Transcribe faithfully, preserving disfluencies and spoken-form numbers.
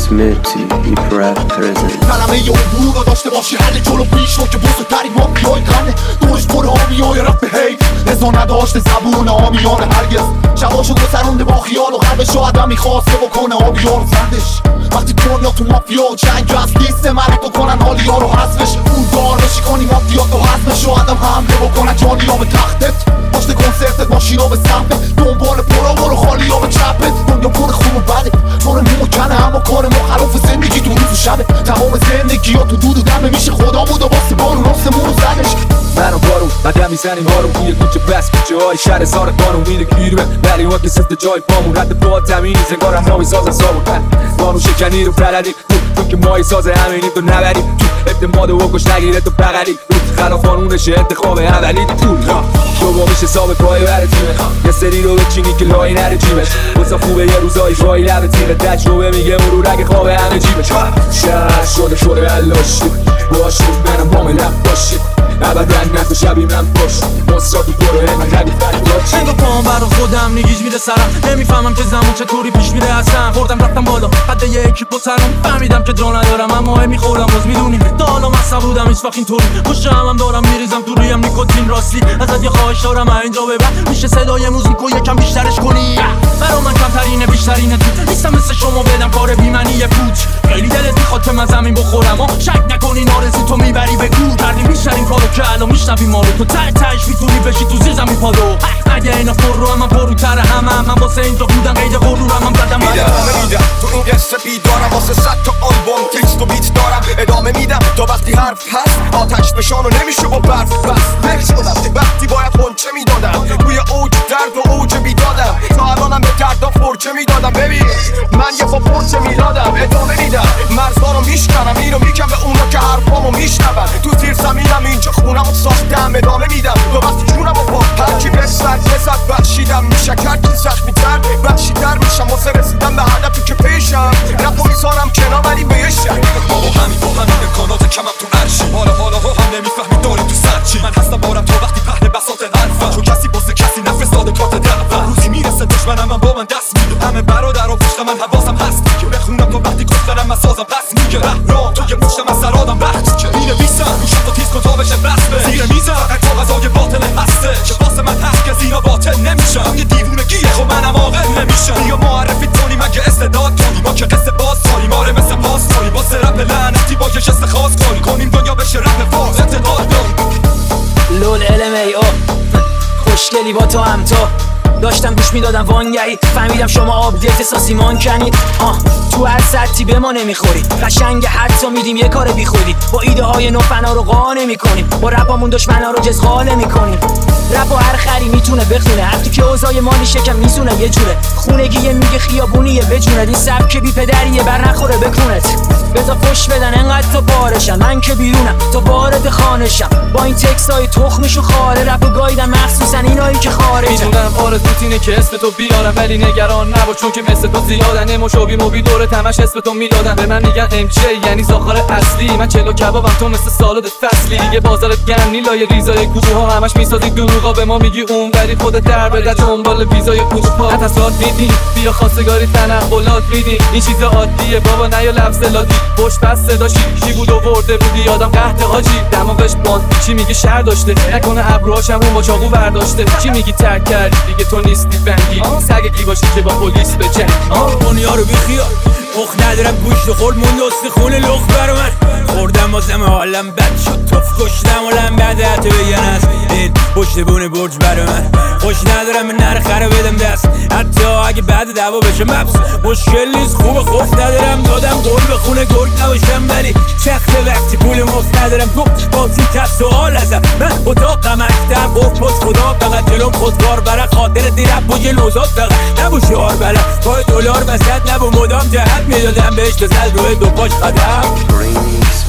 اسمتی هیپ رپ پرزنت کلمه یه عبور رو داشته باشی حل جلو پیش رو که بزرگترین مافیای قنه دورش پر آمیای رپ هی رضا نداشته زبون آمیان هرگز شباشو گذرونده با خیال و قلبش رو آدم میخواسته بکنه آبیار زندش وقتی دنیا تو مافیا و جنگ از لیست مرد بکنن حالیا رو حذفش اون دار بشی کنی مافیا تو حذفش رو آدم حمله بکنن جانی ها به تختت پشت کنسرتت ماشین ها به سمتت دنبال پرا برو خالی ها به چپت دنیا پر خوب و بده پر مو کنه اما کار مخالف زندگی تو روز و شبه تمام زندگی ها تو دود و دمه میشه خدا بود و واسه بارون آسمون رو زدش منو بارون بعدم میزنیم هارون توی کوچه بس کوچه های شهر سار قانون میره گیرمه ولی ها که سفت جای پامون رد پا تمیز انگار همراهی ساز سامون قانون شکنی رو پردیم تو تو که ماهی ساز همینیم تو نبریم تو اعتماد و کش نگیره تو بغلی رو خلاف قانونش انتخاب اولی پول تو با میشه حساب پای بر تیمه یه سری رو بچینی که لای نره جیبش واسه خوبه یه روزایی فایی لب تیره تجربه میگه مرور اگه خواب همه جیبش شهر شده شده علاشی باشید منم با ملم باشید ابدا نکو شبی من باش مصرافی برو من ربی فرید انگا پاهم برا خودم نگیج میره سرم نمیفهمم که زمان چطوری پیش میره اصلا خوردم رفتم بالا حد یه اکیپ با سرم فهمیدم که جا ندارم اما میخورم باز میدونی تا حالا مصب بودم هیچ وقت اینطوری پشت همم دارم میریزم تو رویم نیکوتین راستی ازت یه خواهش دارم اینجا ببر میشه صدای موزیکو یکم بیشترش کنی برا من کمترینه بیشترینه تو نیستم مثل شما بدم کار بیمنی پوچ خیلی دلت میخواد که من زمین بخورم و شک نکنی نارسی تو میبری به گور کردیم بیشترین کارو که الان میشنوی ما رو تو ته تهش میتونی بشی تو زیر زمین پادو اگه اینا پر رو هم من پروتر همه من واسه اینجا بودم قید غرورم هم زدم ادامه میدم تو این قصه بیدارم واسه صد تا آلبوم تکست و بیت دارم ادامه میدم تا وقتی حرف هست آتش بشان و نمیشه با برف بس نکس کنم وقتی باید خونچه میدادم روی اوج درد و اوج بیدادم تا الانم به دردم فرچه میدادم ببین من یه پا پرچه میدادم ادامه میدم مرزارو میشکنم اینو میگم به اونا که حرفامو میشنون تو زیر زمینم اینجا خونمو ساختم ادامه میدم تا وقتی جونمو با هرکی بسد بزد بخشیدم میشه کرد که زخمی تر بخشیدر میشم واسه رسیدم به هدفی که پیشم رپو میزارم کنار ولی به یه شک بابا همین با همین امکانات کمم تو عرشی حالا حالا ها هم نمیفهمی داری تو سرچی من هستم بارم تا وقتی پهن بساط حرفم چون کسی واسه کسی نفرستاده کارت دعوم روزی میرسه دشمنم من با من دست میده همه برادر و پشت من حواسم هست که بخونم تا وقتی کس دارم من سازم پس میگه راه تو یه پشتم از سرادم وقت که مینویسم روشم تا تیز کن تا بشه بسته زیر میزم تا غذای باطل هسته که واسه من هست که زیرا باطل نمیشم یه دیوونگیه خب منم عاقل نمیشم بیا معرفی کنی من که استعداد کنی ما که قصه باز کنیم آره مثل پاس کنیم واسه رپ لعنتی با یه جست خاص کنیم کنیم دنیا بشه رپ فاز اعتقاد داریم لول علم ای او خوشگلی با تو هم تو داشتم گوش میدادم وانگهی فهمیدم شما آپدیت ساسیمان کنید آه تو هر سطحی به ما نمیخورید قشنگ حتی میدیم یه کار بی خودی با ایده های نو فنا رو قانع میکنیم با رپامون دشمنا رو جزغاله میکنیم رپ و هر خری میتونه بخونه حتی که اوضاع مالی شکم میزونه یه جوره خونگیه میگه خیابونیه بجوند این سبک بی پدریه بر نخوره بکونت بذار فش بدن انقدر تا بارشم من که بیرونم تا وارد خانشم با این تکس های تخمشو خاره رپ و گایدم مخصوصا اینایی که خارجن میدونم آرزوت اینه که اسم تو بیارم ولی نگران نباش چون که مثل تو زیادن اموشوبی موبی دوره تمش اسم تو میدادن به من میگن ام جی یعنی زاخار اصلی من چلو کبابم تو مثل سالاد فصلی دیگه بازارت گرمی لای ریزای کوچه ها همش میسازی دروغا به ما میگی اون ولی خودت در بده دنبال ویزای کوچه ها تصاد میدی بیا خواستگاری تنقلات میدی این چیز عادیه بابا نیا لفظ لادی پشت پس صدا شیشی بود آورده بودی یادم قحط حاجی دماغش باز چی میگی شهر داشته نکنه ابروهاشم اون با چاقو برداشته چی میگی ترک کردی دیگه تو نیستی بنگی سگگی باشی که با پلیس بجنگ دنیا رو بیخیال مخ ندارم گوشت خورد مون دست خون لخ بر من خوردم واسم حالم بد شد توف کشتم و لم بعد حتی بگن است این پشت بونه برج بر من خوش ندارم من نره خره بدم دست حتی اگه بعد دعوا بشه مبس مشکل نیست خوب خوف ندارم دادم گل به خونه گرگ نباشم ولی چخت وقتی پول مفت ندارم گفت بازی تست سوال ازم من اتاقم اکتر گفت پس خدا فقط جلوم خودکار برای خاطر دیرم با یه نوزاد فقط نبو شعار برم پای دلار وسط نبو مدام جهت میدادم بهش بزد روی دو پاش قدم